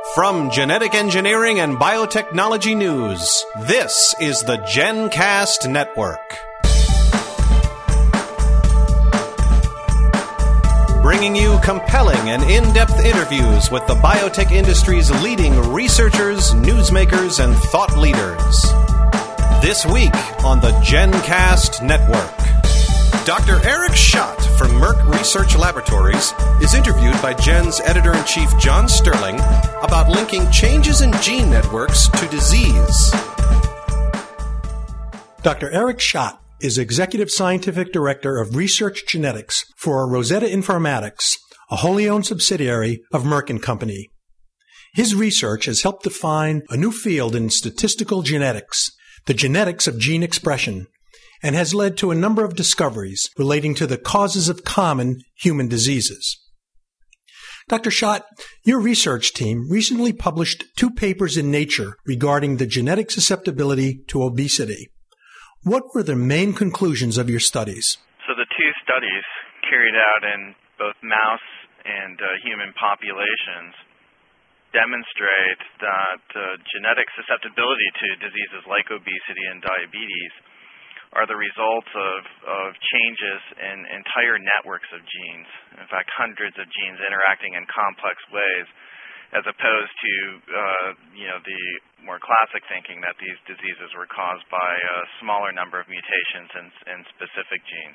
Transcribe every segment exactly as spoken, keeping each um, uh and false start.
From Genetic Engineering and Biotechnology News, this is the GenCast Network. Bringing you compelling and in-depth interviews with the biotech industry's leading researchers, newsmakers, and thought leaders. This week on the GenCast Network, Doctor Eric Schott from Merck Research Laboratories is interviewed by Gen's editor-in-chief John Sterling about linking changes in gene networks to disease. Doctor Eric Schott is Executive Scientific Director of Research Genetics for Rosetta Informatics, a wholly owned subsidiary of Merck and Company. His research has helped define a new field in statistical genetics, the genetics of gene expression, and has led to a number of discoveries relating to the causes of common human diseases. Doctor Schott, your research team recently published two papers in Nature regarding the genetic susceptibility to obesity. What were the main conclusions of your studies? So the two studies carried out in both mouse and uh, human populations demonstrate that uh, genetic susceptibility to diseases like obesity and diabetes are the results of, of changes in entire networks of genes. In fact, hundreds of genes interacting in complex ways, as opposed to uh, you know the more classic thinking that these diseases were caused by a smaller number of mutations in, in specific genes.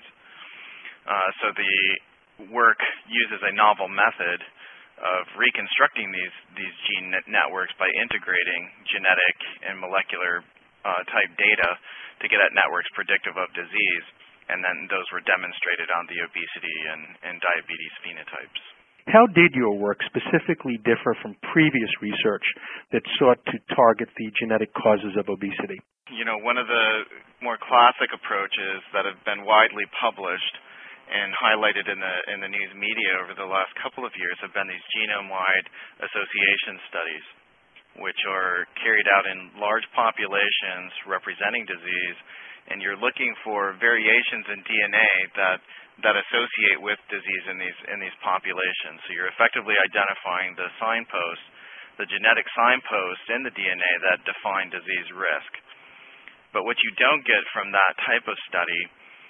Uh, so the work uses a novel method of reconstructing these, these gene net networks by integrating genetic and molecular uh, type data to get at networks predictive of disease, and then those were demonstrated on the obesity and, and diabetes phenotypes. How did your work specifically differ from previous research that sought to target the genetic causes of obesity? You know, one of the more classic approaches that have been widely published and highlighted in the in the news media over the last couple of years have been these genome-wide association studies, which are carried out in large populations representing disease, and you're looking for variations in D N A that that associate with disease in these in these populations. So you're effectively identifying the signposts, the genetic signposts in the D N A that define disease risk. But what you don't get from that type of study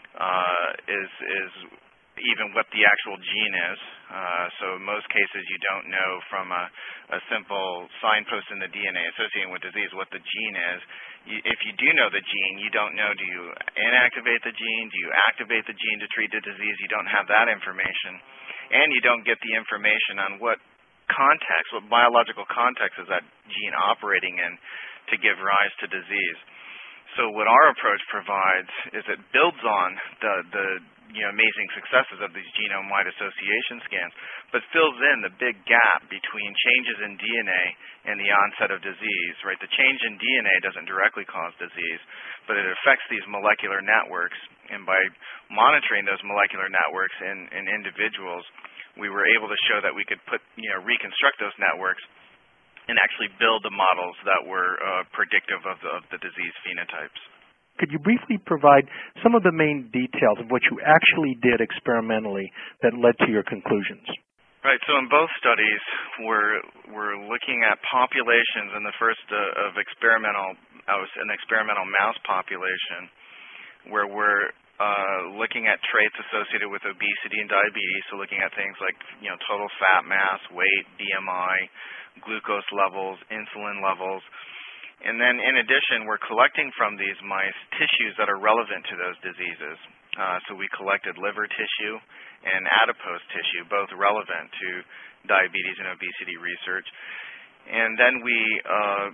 uh, is is even what the actual gene is. Uh, so in most cases you don't know from a, a simple signpost in the D N A associating with disease what the gene is. You, if you do know the gene, you don't know, do you inactivate the gene, do you activate the gene to treat the disease? You don't have that information. And you don't get the information on what context, what biological context is that gene operating in to give rise to disease. So what our approach provides is it builds on the, the you know, amazing successes of these genome-wide association scans, but fills in the big gap between changes in D N A and the onset of disease, right? The change in D N A doesn't directly cause disease, but it affects these molecular networks, and by monitoring those molecular networks in, in individuals, we were able to show that we could put, you know, reconstruct those networks and actually build the models that were uh, predictive of the, of the disease phenotypes. Could you briefly provide some of the main details of what you actually did experimentally that led to your conclusions? Right. So in both studies, we're we're looking at populations in the first uh, of experimental, uh, an experimental mouse population, where we're uh, looking at traits associated with obesity and diabetes. So looking at things like you know total fat mass, weight, B M I, glucose levels, insulin levels. And then in addition, we're collecting from these mice tissues that are relevant to those diseases. Uh, so we collected liver tissue and adipose tissue, both relevant to diabetes and obesity research. And then we uh,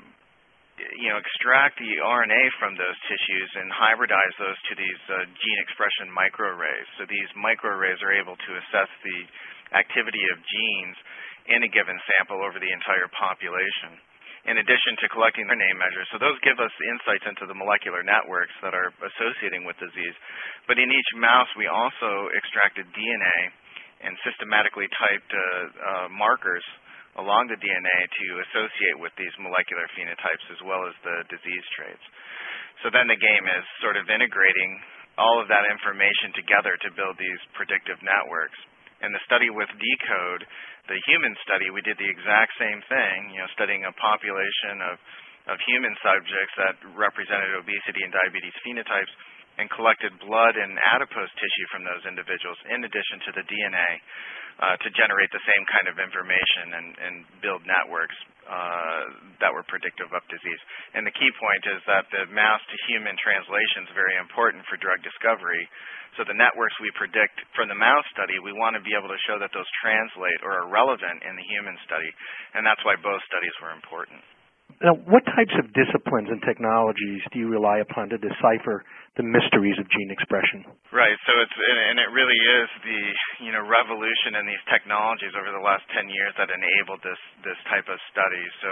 you know, extract the R N A from those tissues and hybridize those to these uh, gene expression microarrays. So these microarrays are able to assess the activity of genes in a given sample over the entire population, in addition to collecting R N A measures. So those give us insights into the molecular networks that are associating with disease. But in each mouse, we also extracted D N A and systematically typed uh, uh, markers along the D N A to associate with these molecular phenotypes as well as the disease traits. So then the game is sort of integrating all of that information together to build these predictive networks. And the study with DECODE the human study, we did the exact same thing, you know, studying a population of, of human subjects that represented obesity and diabetes phenotypes, and collected blood and adipose tissue from those individuals in addition to the D N A uh, to generate the same kind of information and, and build networks uh, that were predictive of disease. And the key point is that the mouse to human translation is very important for drug discovery. So the networks we predict from the mouse study, we want to be able to show that those translate or are relevant in the human study, and that's why both studies were important. Now, what types of disciplines and technologies do you rely upon to decipher the mysteries of gene expression? Right. So it's and it really is the you know revolution in these technologies over the last ten years that enabled this this type of study. So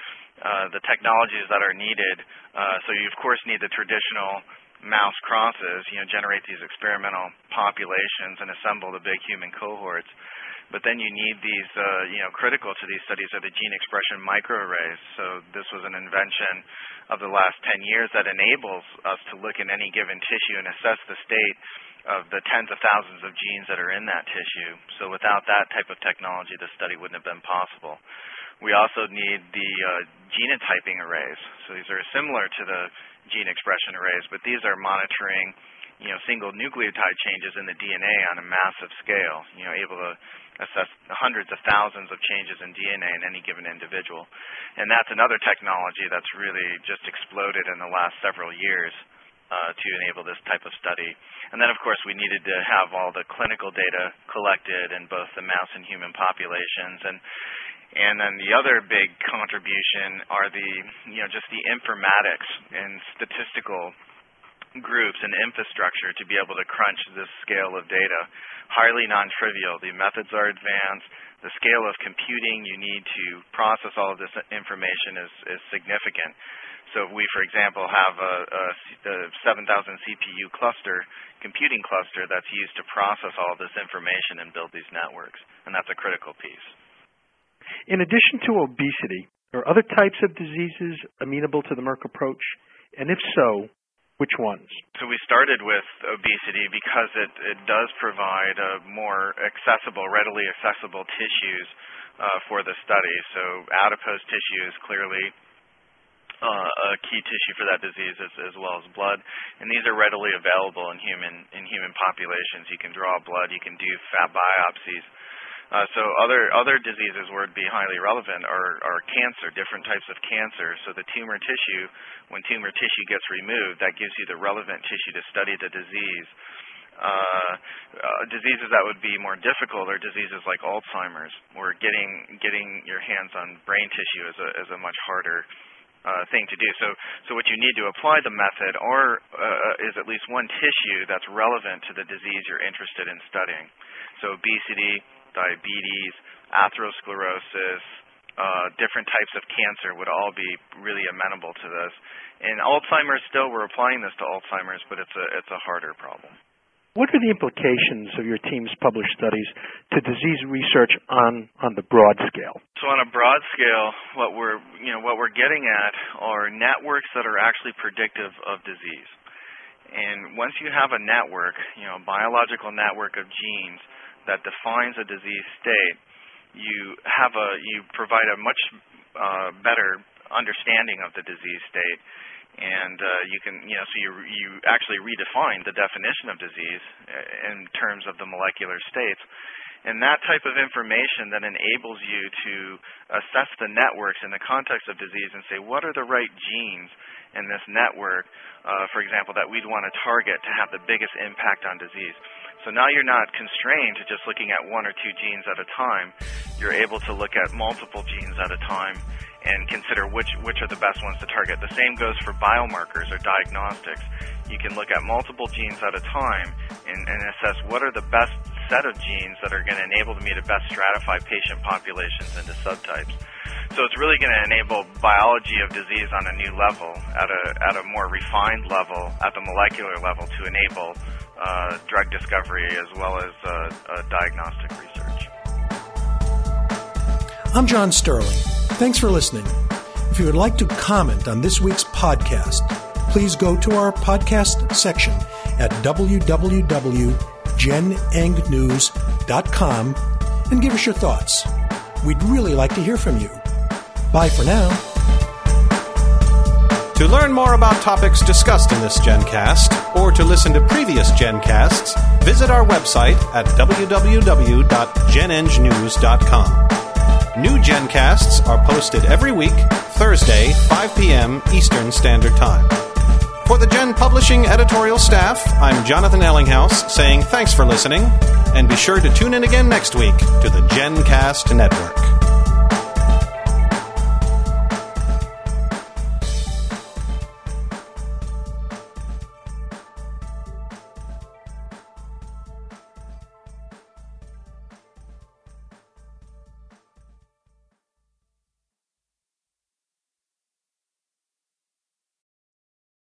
uh, the technologies that are needed. Uh, so you of course need the traditional mouse crosses. You know, generate these experimental populations and assemble the big human cohorts. But then you need these, uh, you know, critical to these studies are the gene expression microarrays. So this was an invention of the last ten years that enables us to look in any given tissue and assess the state of the tens of thousands of genes that are in that tissue. So without that type of technology, the study wouldn't have been possible. We also need the uh, genotyping arrays. So these are similar to the gene expression arrays, but these are monitoring, you know, single nucleotide changes in the D N A on a massive scale, you know, able to assess hundreds of thousands of changes in D N A in any given individual. And that's another technology that's really just exploded in the last several years uh, to enable this type of study. And then, of course, we needed to have all the clinical data collected in both the mouse and human populations. And And then the other big contribution are the, you know, just the informatics and statistical groups and infrastructure to be able to crunch this scale of data. Highly non-trivial. The methods are advanced. The scale of computing you need to process all of this information is, is significant. So if we, for example, have a, a, a seven thousand C P U cluster, computing cluster that's used to process all of this information and build these networks, and that's a critical piece. In addition to obesity, are other types of diseases amenable to the Merck approach? And if so, which ones? So we started with obesity because it, it does provide a more accessible, readily accessible tissues uh, for the study. So adipose tissue is clearly uh, a key tissue for that disease, as, as well as blood. And these are readily available in human in human populations. You can draw blood. You can do fat biopsies. Uh, so other other diseases where it'd be highly relevant are, are cancer, different types of cancer. So the tumor tissue, when tumor tissue gets removed, that gives you the relevant tissue to study the disease. Uh, uh, diseases that would be more difficult are diseases like Alzheimer's, where getting getting your hands on brain tissue is a is a much harder uh, thing to do. So so what you need to apply the method or uh, is at least one tissue that's relevant to the disease you're interested in studying. So obesity, diabetes, atherosclerosis, uh, different types of cancer would all be really amenable to this. In Alzheimer's, still we're applying this to Alzheimer's, but it's a it's a harder problem. What are the implications of your team's published studies to disease research on, on the broad scale? So on a broad scale, what we're you know what we're getting at are networks that are actually predictive of disease. And once you have a network, you know, a biological network of genes that defines a disease state, you have a you provide a much uh, better understanding of the disease state, and uh, you can you know so you you actually redefine the definition of disease in terms of the molecular states, and that type of information then enables you to assess the networks in the context of disease and say what are the right genes in this network, uh, for example, that we'd want to target to have the biggest impact on disease. So now you're not constrained to just looking at one or two genes at a time. You're able to look at multiple genes at a time and consider which, which are the best ones to target. The same goes for biomarkers or diagnostics. You can look at multiple genes at a time and, and assess what are the best set of genes that are going to enable me to best stratify patient populations into subtypes. So it's really going to enable biology of disease on a new level, at a, at a more refined level, at the molecular level, to enable Uh, drug discovery as well as uh, uh, diagnostic research. I'm John Sterling. Thanks for listening. If you would like to comment on this week's podcast, please go to our podcast section at w w w dot gen eng news dot com and give us your thoughts. We'd really like to hear from you. Bye for now. To learn more about topics discussed in this GenCast, or to listen to previous GenCasts, visit our website at w w w dot gen eng news dot com. New GenCasts are posted every week, Thursday, five p.m. Eastern Standard Time. For the Gen Publishing editorial staff, I'm Jonathan Ellinghaus saying thanks for listening, and be sure to tune in again next week to the GenCast Network.